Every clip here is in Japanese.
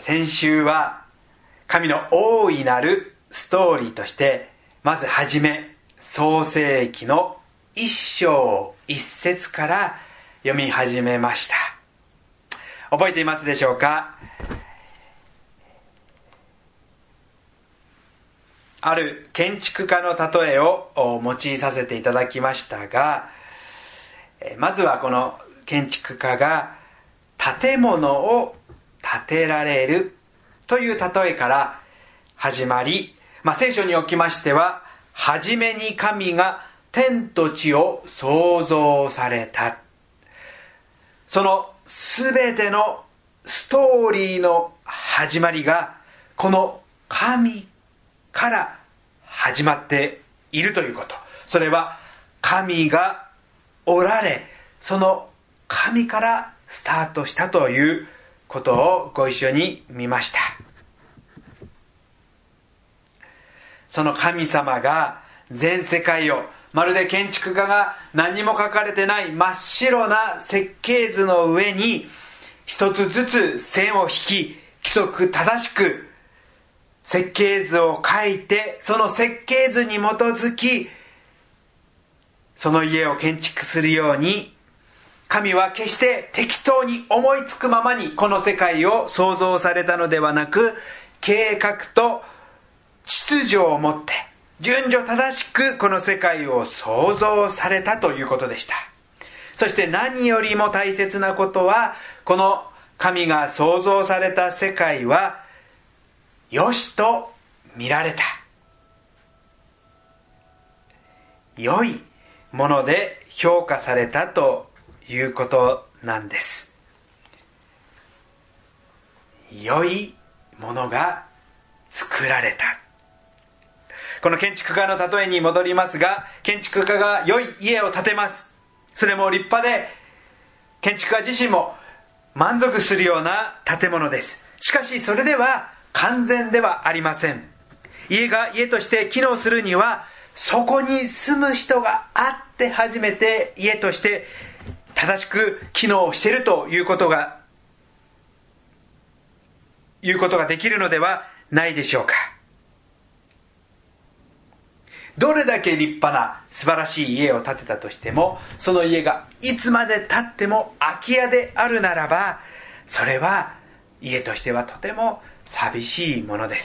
先週は神の大いなるストーリーとして、まずはじめ創世記の1章1節から読み始めました。覚えていますでしょうか？ある建築家の例えを用いさせていただきましたが、まずはこの建築家が建物を建てられるという例えから始まり、聖書におきましては、はじめに神が天と地を創造された。そのすべてのストーリーの始まりが、この神から始まっているということ。それは神がおられ、その神からスタートしたということをご一緒に見ました。その神様が全世界を、まるで建築家が何も書かれてない真っ白な設計図の上に一つずつ線を引き、規則正しく設計図を書いて、その設計図に基づきその家を建築するように、神は決して適当に思いつくままにこの世界を創造されたのではなく、計画と秩序をもって順序正しくこの世界を創造されたということでした。そして何よりも大切なことは、この神が創造された世界は良しと見られた。良いもので評価されたということなんです。良いものが作られた。この建築家の例えに戻りますが、建築家が良い家を建てます。それも立派で、建築家自身も満足するような建物です。しかしそれでは完全ではありません。家が家として機能するには、そこに住む人があって初めて家として正しく機能しているということができるのではないでしょうか。どれだけ立派な素晴らしい家を建てたとしても、その家がいつまで経っても空き家であるならば、それは家としてはとても寂しいものです。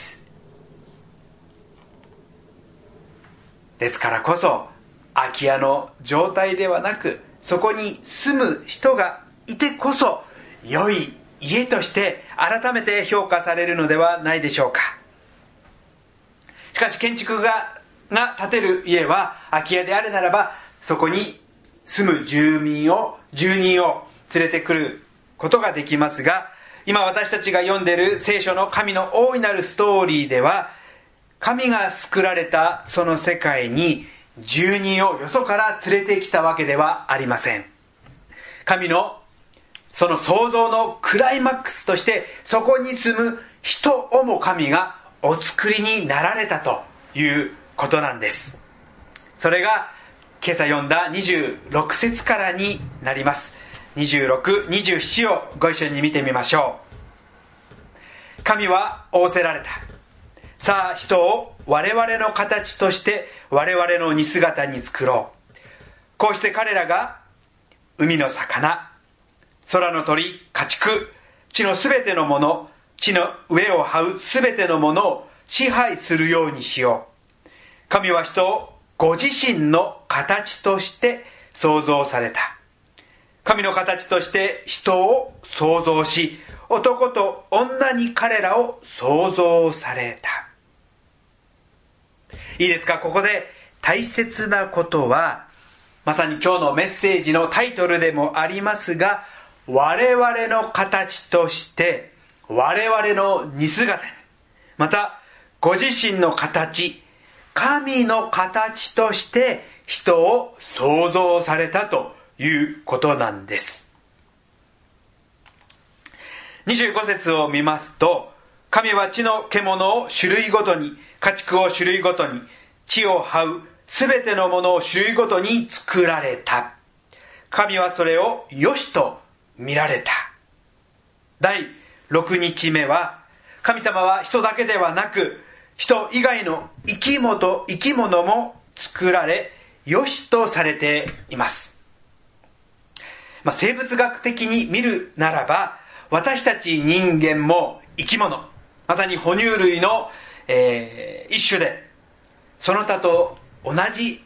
ですからこそ、空き家の状態ではなく、そこに住む人がいてこそ良い家として改めて評価されるのではないでしょうか。しかし建築家が建てる家は空き家であるならば、そこに住む住人を連れてくることができますが、今私たちが読んでいる聖書の神の大いなるストーリーでは、神が作られたその世界に住人をよそから連れてきたわけではありません。神のその創造のクライマックスとして、そこに住む人をも神がお作りになられたということなんです。それが今朝読んだ26節からになります。26、27をご一緒に見てみましょう。神は仰せられた。さあ人を我々の形として我々の似姿に作ろう。こうして彼らが海の魚、空の鳥、家畜、地のすべてのもの、地の上を這うすべてのものを支配するようにしよう。神は人をご自身の形として創造された。神の形として人を創造し、男と女に彼らを創造された。いいですか？ここで大切なことは、まさに今日のメッセージのタイトルでもありますが、我々の形として我々の似姿に、またご自身の形、神の形として人を創造されたということなんです。25節を見ますと、神は地の獣を種類ごとに、家畜を種類ごとに、地を這うすべてのものを種類ごとに作られた。神はそれを良しと見られた。第6日目は神様は人だけではなく、人以外の生き物も作られ、良しとされています。生物学的に見るならば、私たち人間も生き物、まさに哺乳類の、一種で、その他と同じ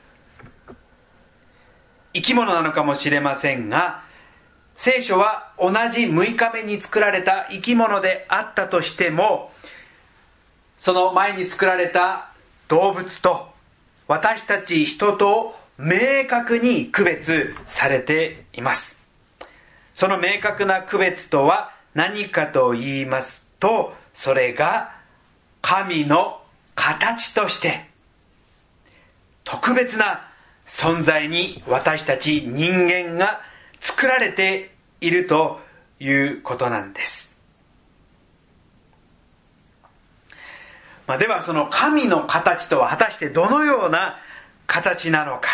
生き物なのかもしれませんが、聖書は同じ6日目に作られた生き物であったとしても、その前に作られた動物と私たち人と明確に区別されています。その明確な区別とは何かと言いますと、それが神の形として特別な存在に私たち人間が作られているということなんです。ではその神の形とは果たしてどのような形なのか。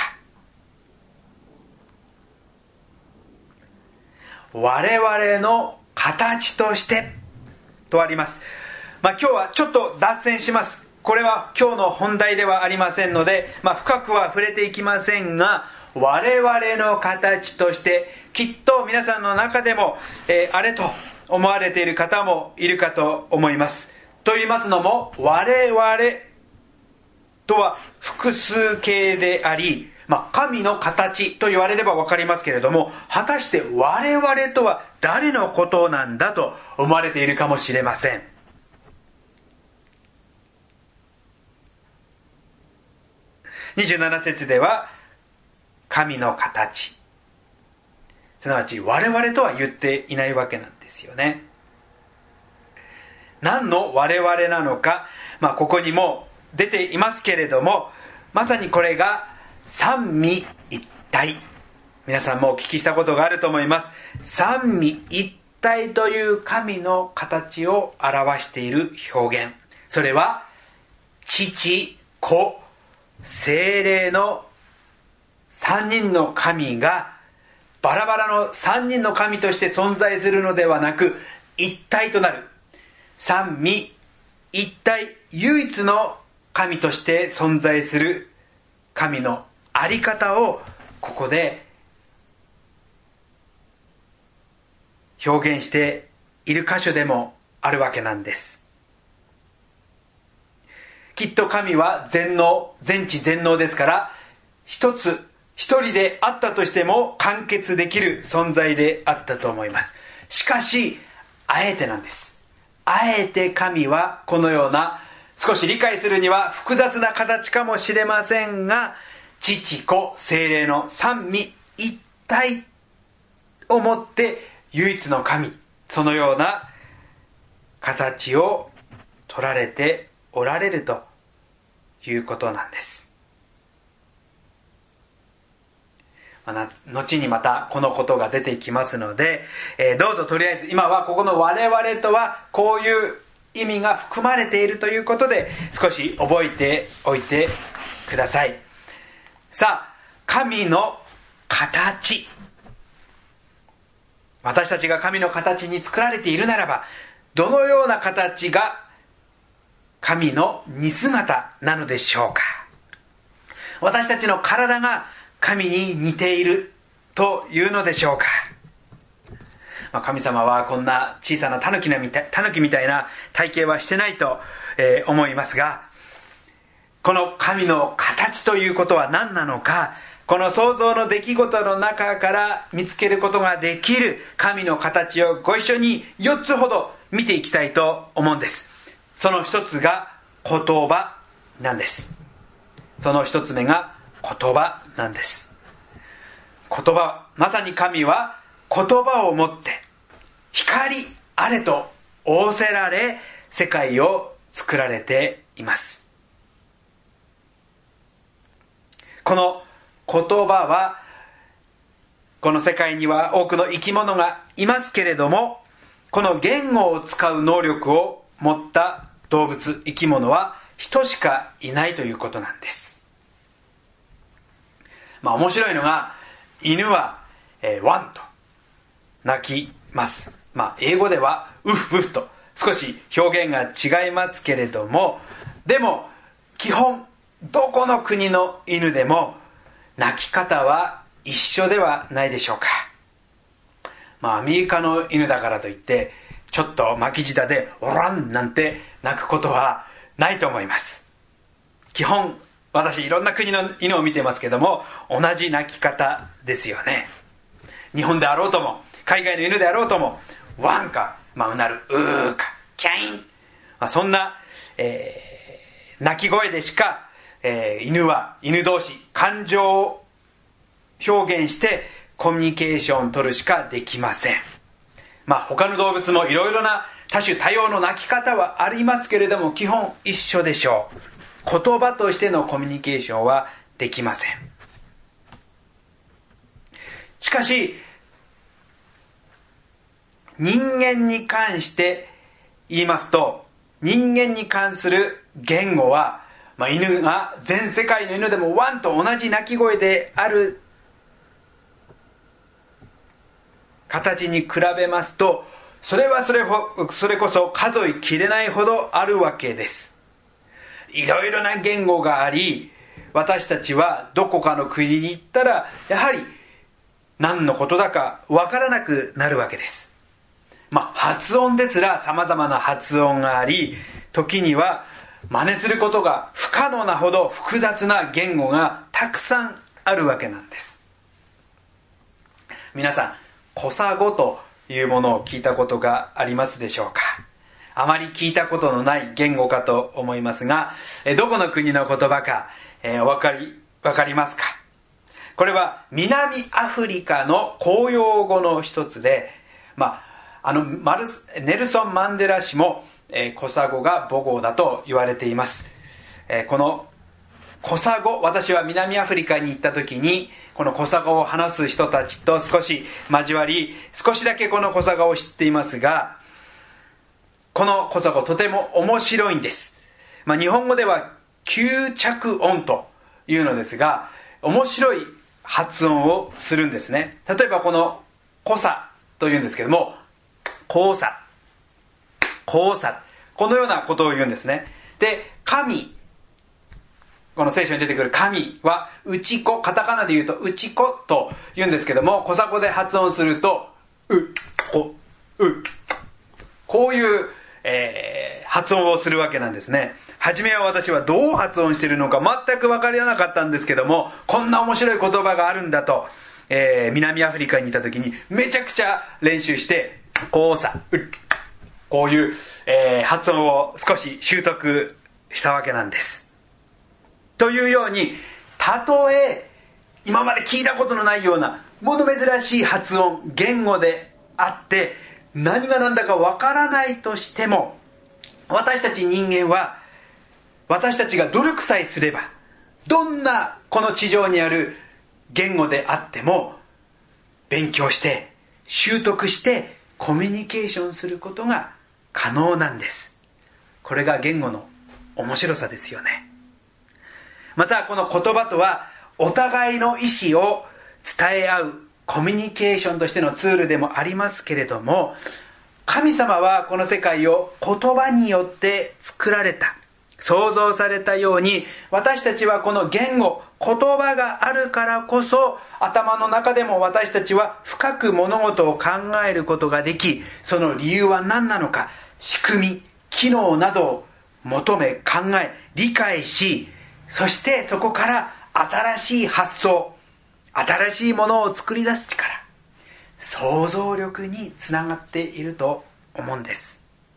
我々の形としてとあります。今日はちょっと脱線します。これは今日の本題ではありませんので、深くは触れていきませんが、我々の形としてきっと皆さんの中でも、あれと思われている方もいるかと思います。と言いますのも、我々とは複数形であり、神の形と言われればわかりますけれども、果たして我々とは誰のことなんだと思われているかもしれません。27節では、神の形、すなわち我々とは言っていないわけなんですよね。何の我々なのか、ここにも出ていますけれども、まさにこれが三位一体。皆さんもお聞きしたことがあると思います。三位一体という神の形を表している表現。それは、父、子、聖霊の三人の神がバラバラの三人の神として存在するのではなく、一体となる三位一体唯一の神として存在する神のあり方をここで表現している箇所でもあるわけなんです。きっと神は全能、全知全能ですから、一人であったとしても完結できる存在であったと思います。しかし、あえてなんです。あえて神はこのような、少し理解するには複雑な形かもしれませんが、父子聖霊の三位一体をもって唯一の神、そのような形を取られておられるということなんです。後にまたこのことが出てきますので、どうぞとりあえず今はここの我々とはこういう意味が含まれているということで少し覚えておいてください。さあ、神の形。私たちが神の形に作られているならば、どのような形が神の似姿なのでしょうか。私たちの体が神に似ているというのでしょうか。神様はこんな小さなタヌキみたいな体型はしてないと思いますが、この神の形ということは何なのか、この創造の出来事の中から見つけることができる神の形をご一緒に4つほど見ていきたいと思うんです。その一つが言葉なんです。その一つ目が言葉なんです。言葉、まさに神は言葉をもって光あれと仰せられ世界を作られています。この言葉はこの世界には多くの生き物がいますけれども、この言語を使う能力を持った動物、生き物は人しかいないということなんです。面白いのが、犬は、ワンと鳴きます。英語ではウフウフと少し表現が違いますけれども、でも基本どこの国の犬でも鳴き方は一緒ではないでしょうか。アメリカの犬だからといってちょっと巻き舌でオランなんて鳴くことはないと思います。基本私いろんな国の犬を見てますけども、同じ鳴き方ですよね。日本であろうとも海外の犬であろうとも、ワンか、うなる、うーか、キャイン、そんな、鳴き声でしか、犬同士感情を表現してコミュニケーションを取るしかできません。他の動物もいろいろな多種多様の鳴き方はありますけれども、基本一緒でしょう。言葉としてのコミュニケーションはできません。しかし人間に関して言いますと、人間に関する言語は、犬が全世界の犬でもワンと同じ鳴き声である形に比べますと、それこそ数えきれないほどあるわけです。いろいろな言語があり、私たちはどこかの国に行ったらやはり何のことだかわからなくなるわけです。発音ですら様々な発音があり、時には真似することが不可能なほど複雑な言語がたくさんあるわけなんです。皆さん、コサ語というものを聞いたことがありますでしょうか。あまり聞いたことのない言語かと思いますが、どこの国の言葉か、わかりますか。これは南アフリカの公用語の一つで、ネルソン・マンデラ氏も、コサ語が母語だと言われています。このコサ語、私は南アフリカに行った時にこのコサ語を話す人たちと少し交わり、少しだけこのコサ語を知っていますが、このコサ語とても面白いんです。日本語では吸着音というのですが、面白い発音をするんですね。例えばこのコサというんですけども、コーサ、このようなことを言うんですね。で、神、この聖書に出てくる神はうちこ、カタカナで言うとうちこと言うんですけども、コサ語で発音するとこういう、発音をするわけなんですね。初めは私はどう発音しているのか全く分からなかったんですけども、こんな面白い言葉があるんだと、南アフリカにいた時にめちゃくちゃ練習して、こういう、発音を少し習得したわけなんです。というように、たとえ今まで聞いたことのないようなもの珍しい発音、言語であって何が何だかわからないとしても、私たち人間は私たちが努力さえすれば、どんなこの地上にある言語であっても勉強して習得してコミュニケーションすることが可能なんです。これが言語の面白さですよね。またこの言葉とはお互いの意思を伝え合うコミュニケーションとしてのツールでもありますけれども、神様はこの世界を言葉によって作られた、創造されたように、私たちはこの言語、言葉があるからこそ、頭の中でも私たちは深く物事を考えることができ、その理由は何なのか、仕組み、機能などを求め、考え、理解し、そしてそこから新しい発想、新しいものを作り出す力、想像力につながっていると思うんです。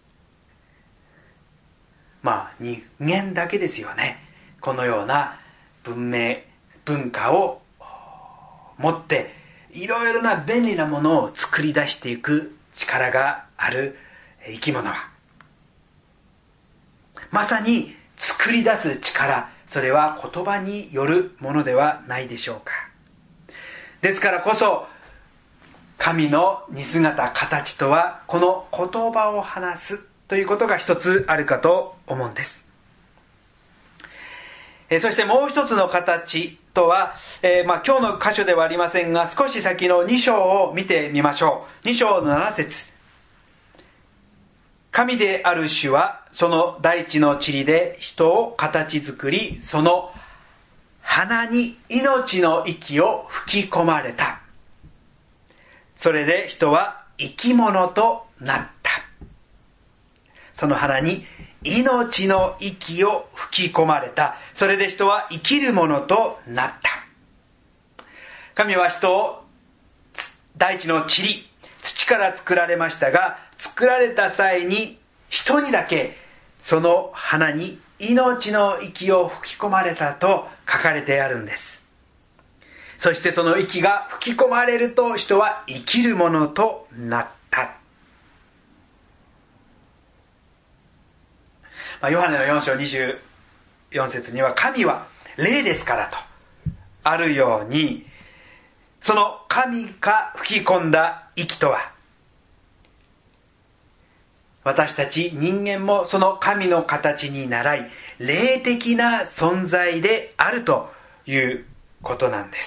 人間だけですよね。このような文明、文化を持っていろいろな便利なものを作り出していく力がある生き物は、まさに作り出す力、それは言葉によるものではないでしょうか。ですからこそ、神の似姿形とはこの言葉を話すということが一つあるかと思うんです。そしてもう一つの形とは、今日の箇所ではありませんが、少し先の2章を見てみましょう。2章の7節。 神である主はその大地の塵で人を形作り、その鼻に命の息を吹き込まれた。それで人は生き物となった。その鼻に命の息を吹き込まれた。それで人は生きるものとなった。神は人を大地の塵、土から作られましたが、作られた際に人にだけその鼻に命の息を吹き込まれたと書かれてあるんです。そしてその息が吹き込まれると人は生きるものとなった。ヨハネの4章24節には、神は霊ですからとあるように、その神が吹き込んだ息とは、私たち人間もその神の形に倣い、霊的な存在であるということなんです。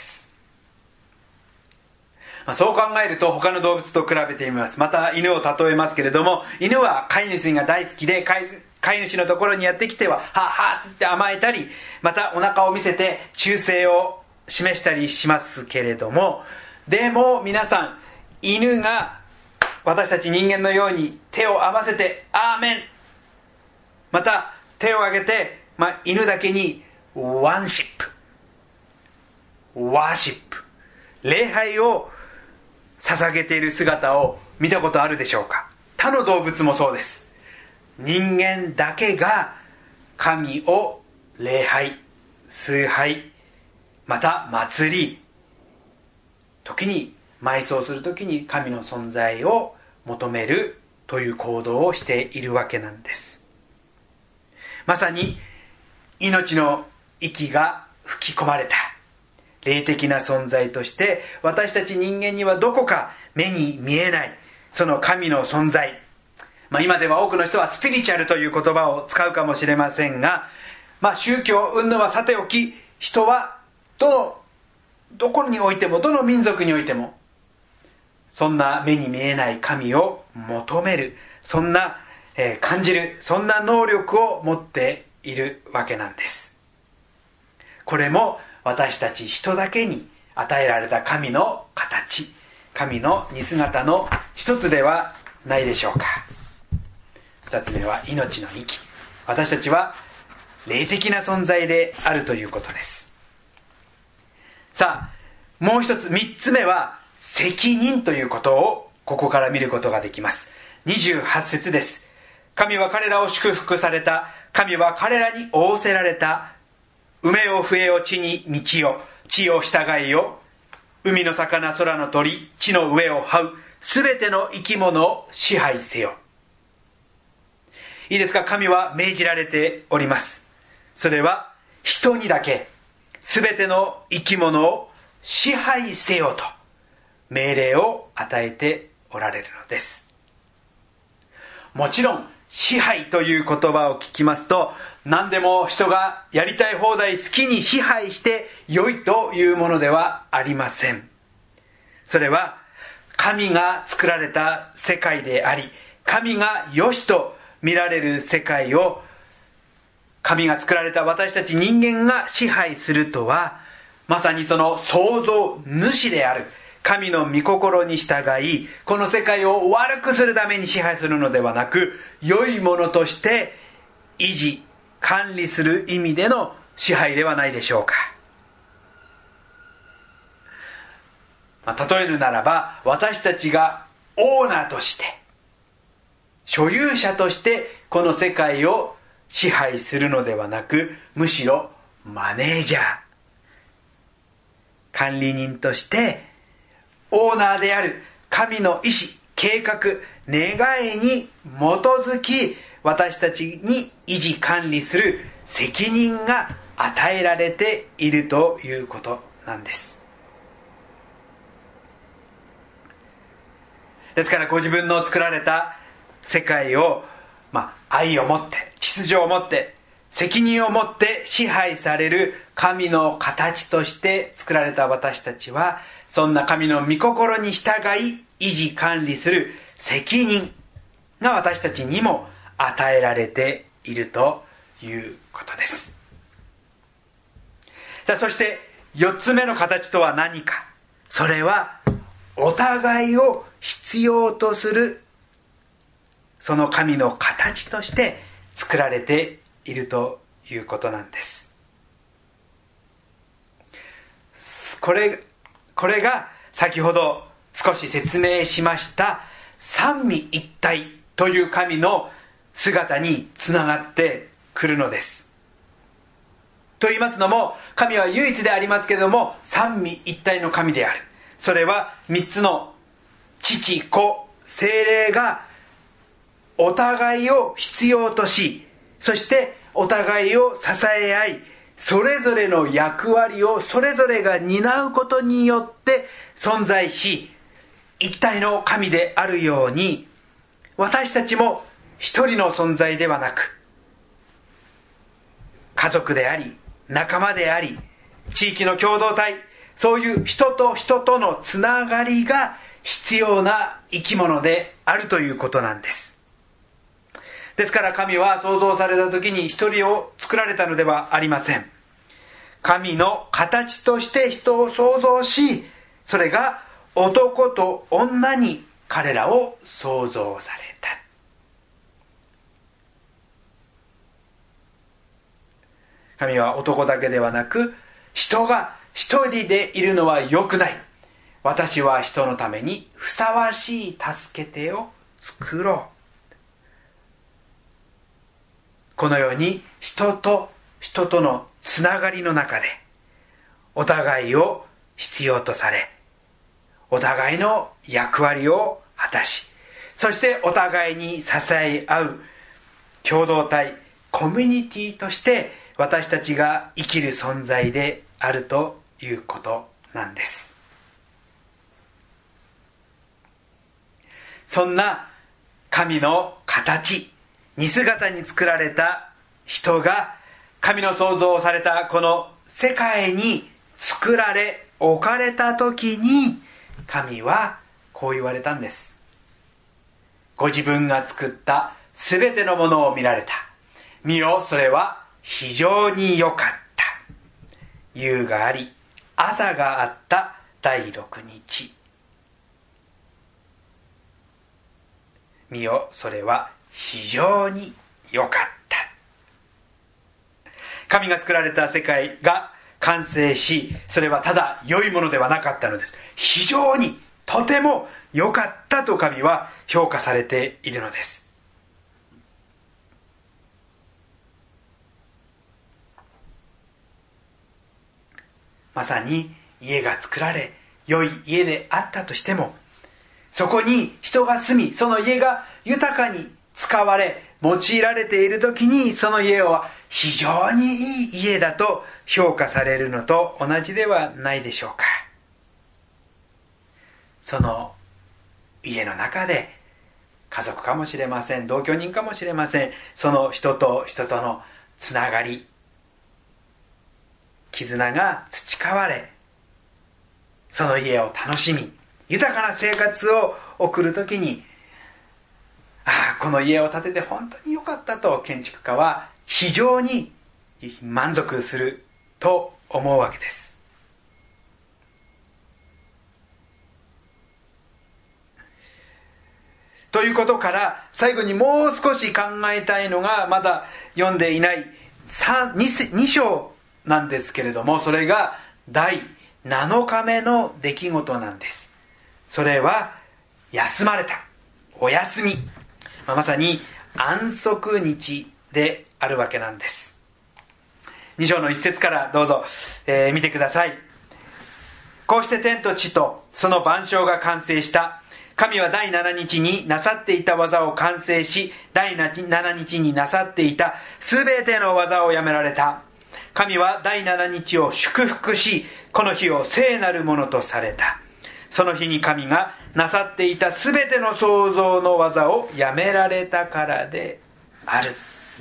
そう考えると他の動物と比べてみます。また犬を例えますけれども、犬は飼い主が大好きで、飼い主のところにやってきては、はっはっつって甘えたり、またお腹を見せて忠誠を示したりしますけれども、でも皆さん、犬が私たち人間のように手を合わせてアーメン、また手を挙げて、犬だけにワンシップ、ワーシップ、礼拝を捧げている姿を見たことあるでしょうか。他の動物もそうです。人間だけが神を礼拝、崇拝、また祭り、時に埋葬する時に神の存在を求めるという行動をしているわけなんです。まさに命の息が吹き込まれた霊的な存在として、私たち人間にはどこか目に見えないその神の存在、今では多くの人はスピリチュアルという言葉を使うかもしれませんが、宗教云々はさておき、人はどこにおいても、どの民族においても、そんな目に見えない神を求める、そんな、感じる、そんな能力を持っているわけなんです。これも私たち人だけに与えられた神の形、神の似姿の一つではないでしょうか。二つ目は命の息。私たちは霊的な存在であるということです。さあ、もう一つ、三つ目は責任ということをここから見ることができます。28節です。神は彼らを祝福された。神は彼らに仰せられた。埋めよ増えよ地に道よ、地を従いよ。海の魚、空の鳥、地の上を這う。すべての生き物を支配せよ。いいですか。神は命じられております。それは人にだけすべての生き物を支配せよと命令を与えておられるのです。もちろん支配という言葉を聞きますと、何でも人がやりたい放題好きに支配して良いというものではありません。それは神が作られた世界であり、神が良しと見られる世界を神が作られた私たち人間が支配するとは、まさにその創造主である神の御心に従い、この世界を悪くするために支配するのではなく、良いものとして維持管理する意味での支配ではないでしょうか。例えるならば、私たちがオーナーとして、所有者としてこの世界を支配するのではなく、むしろマネージャー、管理人としてオーナーである神の意志、計画、願いに基づき、私たちに維持管理する責任が与えられているということなんです。ですからご自分の作られた世界を、愛を持って、秩序を持って、責任を持って支配される神の形として作られた私たちは、そんな神の御心に従い維持管理する責任、 が私たちにも与えられているということです。さあ、そして4つ目の形とは何か。それはお互いを必要とする、その神の形として作られているということなんです。これが先ほど少し説明しました三位一体という神の姿につながってくるのです。と言いますのも、神は唯一でありますけれども三位一体の神である。それは三つの父、子、聖霊がお互いを必要とし、そしてお互いを支え合い、それぞれの役割をそれぞれが担うことによって存在し、一体の神であるように、私たちも一人の存在ではなく、家族であり、仲間であり、地域の共同体、そういう人と人とのつながりが必要な生き物であるということなんです。ですから神は創造された時に一人を作られたのではありません。神の形として人を創造し、それが男と女に彼らを創造された。神は男だけではなく、人が一人でいるのは良くない。私は人のためにふさわしい助け手を作ろう。このように人と人とのつながりの中でお互いを必要とされ、お互いの役割を果たし、そしてお互いに支え合う共同体、コミュニティとして私たちが生きる存在であるということなんです。そんな神の形、似姿に作られた人が神の創造されたこの世界に作られ置かれた時に、神はこう言われたんです。ご自分が作ったすべてのものを見られた。見よ、それは非常に良かった。夕があり、朝があった第6日。見よ、それは非常に良かった。神が作られた世界が完成し、それはただ良いものではなかったのです。非常に、とても良かったと神は評価されているのです。まさに家が作られ、良い家であったとしても、そこに人が住み、その家が豊かに使われ、用いられているときに、その家は非常にいい家だと評価されるのと同じではないでしょうか。その家の中で、家族かもしれません、同居人かもしれません、その人と人とのつながり、絆が培われ、その家を楽しみ、豊かな生活を送るときに、この家を建てて本当に良かったと建築家は非常に満足すると思うわけです。ということから最後にもう少し考えたいのが、まだ読んでいない2章なんですけれども、それが第7日目の出来事なんです。それは休まれた、お休み、まさに安息日であるわけなんです。2章の一節からどうぞ、見てください。こうして天と地とその万象が完成した。神は第7日になさっていた技を完成し、第7日になさっていたすべての技をやめられた。神は第7日を祝福し、この日を聖なるものとされた。その日に神がなさっていたすべての創造の技をやめられたからである。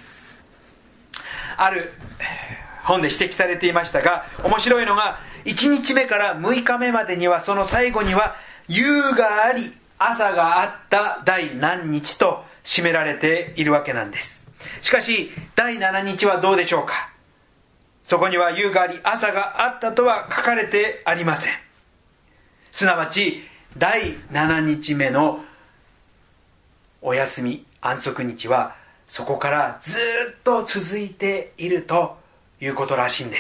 ある本で指摘されていましたが、面白いのが1日目から6日目までには、その最後には夕があり朝があった第何日と占められているわけなんです。しかし第7日はどうでしょうか。そこには夕があり朝があったとは書かれてありません。すなわち第7日目のお休み、安息日はそこからずっと続いているということらしいんです。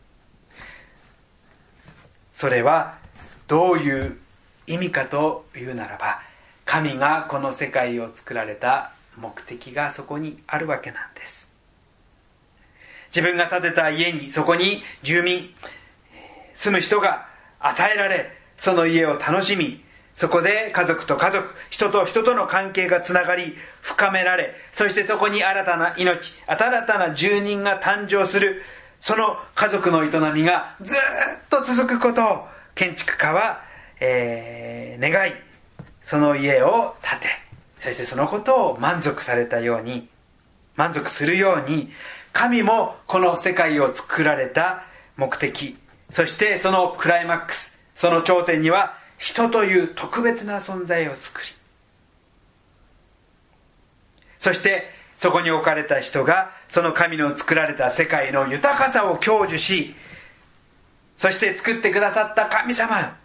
それはどういう意味かというならば、神がこの世界を作られた目的がそこにあるわけなんです。自分が建てた家に、そこに住民、住む人が与えられ、その家を楽しみ、そこで家族と家族、人と人との関係がつながり、深められ、そしてそこに新たな命、新たな住人が誕生する、その家族の営みがずっと続くことを建築家は、願い、その家を建て、そしてそのことを満足するように、神もこの世界を作られた目的、そしてそのクライマックス、その頂点には人という特別な存在を作り、そしてそこに置かれた人がその神の作られた世界の豊かさを享受し、そして作ってくださった神様よ、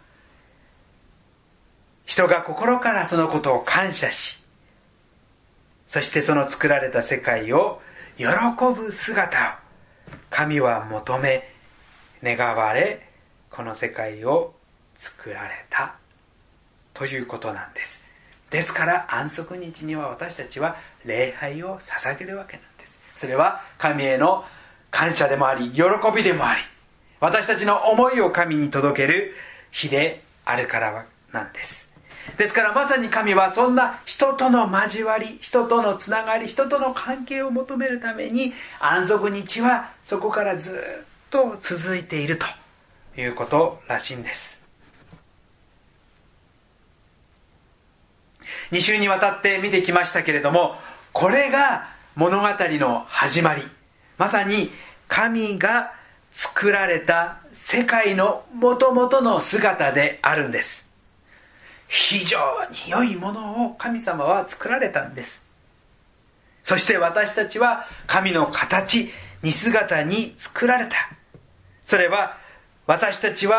人が心からそのことを感謝し、そしてその作られた世界を喜ぶ姿を神は求め、願われ、この世界を作られたということなんです。ですから安息日には私たちは礼拝を捧げるわけなんです。それは神への感謝でもあり、喜びでもあり、私たちの思いを神に届ける日であるからなんです。ですからまさに神はそんな人との交わり、人とのつながり、人との関係を求めるために安息日はそこからずっと続いているということらしいんです。2週にわたって見てきましたけれども、これが物語の始まり、まさに神が作られた世界の元々の姿であるんです。非常に良いものを神様は作られたんです。そして私たちは神の形、似姿に作られた。それは私たち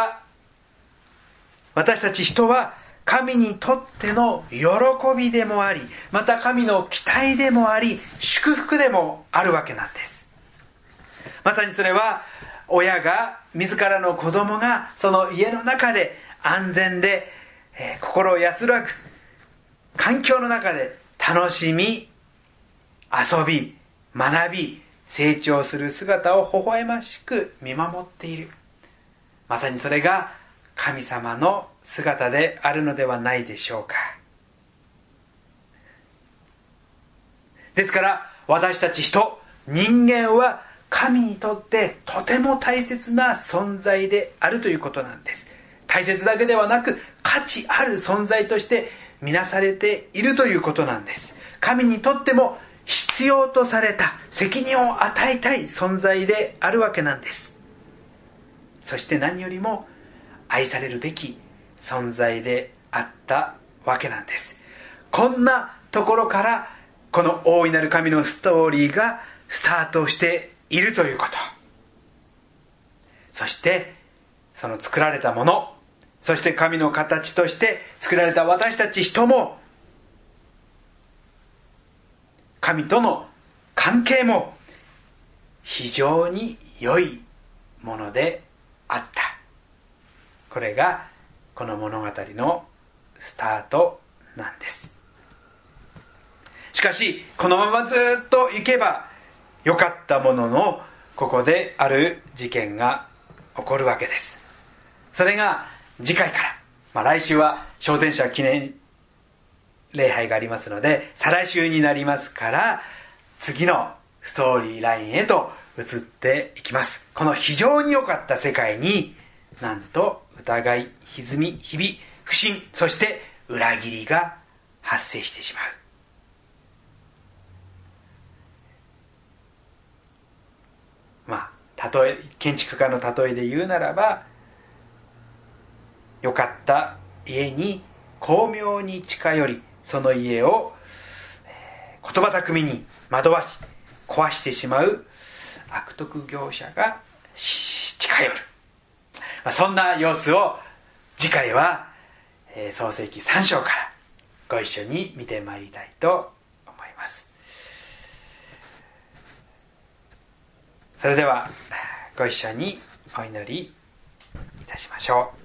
人は神にとっての喜びでもあり、また神の期待でもあり、祝福でもあるわけなんです。まさにそれは親が、自らの子供がその家の中で安全で心安らぐ環境の中で楽しみ、遊び、学び、成長する姿を微笑ましく見守っている。まさにそれが神様の姿であるのではないでしょうか。ですから私たち人間は神にとってとても大切な存在であるということなんです。大切だけではなく価値ある存在として見なされているということなんです。神にとっても必要とされた、責任を与えたい存在であるわけなんです。そして何よりも愛されるべき存在であったわけなんです。こんなところからこの大いなる神のストーリーがスタートしているということ。そしてその作られたもの、そして神の形として作られた私たち人も、神との関係も非常に良いものであった。これがこの物語のスタートなんです。しかしこのままずっと行けばよかったものの、ここである事件が起こるわけです。それが次回から、来週は昇天者記念礼拝がありますので、再来週になりますから、次のストーリーラインへと移っていきます。この非常に良かった世界に、なんと疑い、歪み、ひび、不信、そして裏切りが発生してしまう。例え、建築家の例えで言うならば、良かった家に巧妙に近寄り、その家を言葉巧みに惑わし壊してしまう悪徳業者が近寄る、そんな様子を次回は創世記3章からご一緒に見てまいりたいと思います。それではご一緒にお祈りいたしましょう。